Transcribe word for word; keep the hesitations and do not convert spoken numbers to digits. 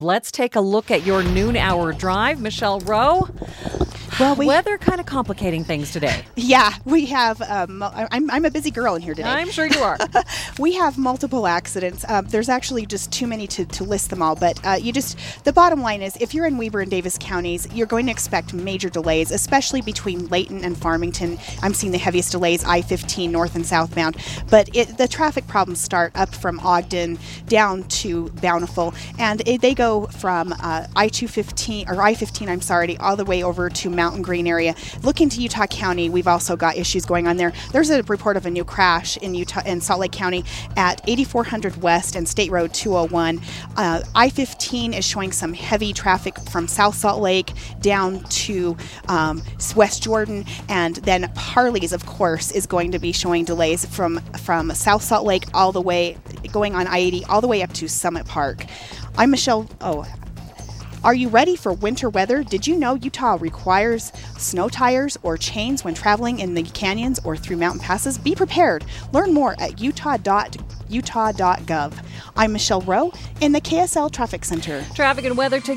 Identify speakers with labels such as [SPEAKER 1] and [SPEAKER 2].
[SPEAKER 1] Let's take a look at your noon hour drive. Michelle Rowe.
[SPEAKER 2] Well, we,
[SPEAKER 1] weather kind of complicating things today.
[SPEAKER 2] Yeah, we have, um, I'm, I'm a busy girl in here today.
[SPEAKER 1] I'm sure you are.
[SPEAKER 2] We have multiple accidents. Um, there's actually just too many to, to list them all, but uh, you just, the bottom line is if you're in Weber and Davis counties, you're going to expect major delays, especially between Layton and Farmington. I'm seeing the heaviest delays, I fifteen north and southbound, but it, the traffic problems start up from Ogden down to Bountiful, and it, they go from uh, I two fifteen, or I fifteen, I'm sorry, all the way over to Mountain Green area. Looking to Utah County, we've also got issues going on there. There's a report of a new crash in Utah in Salt Lake County at eighty-four hundred West and State Road two oh one. Uh, I fifteen is showing some heavy traffic from South Salt Lake down to um, West Jordan, and then Harley's, of course, is going to be showing delays from from South Salt Lake all the way going on I eighty all the way up to Summit Park. I'm Michelle. Oh. Are you ready for winter weather? Did you know Utah requires snow tires or chains when traveling in the canyons or through mountain passes? Be prepared. Learn more at utah dot utah dot gov. I'm Michelle Rowe in the K S L Traffic Center.
[SPEAKER 1] Traffic and weather to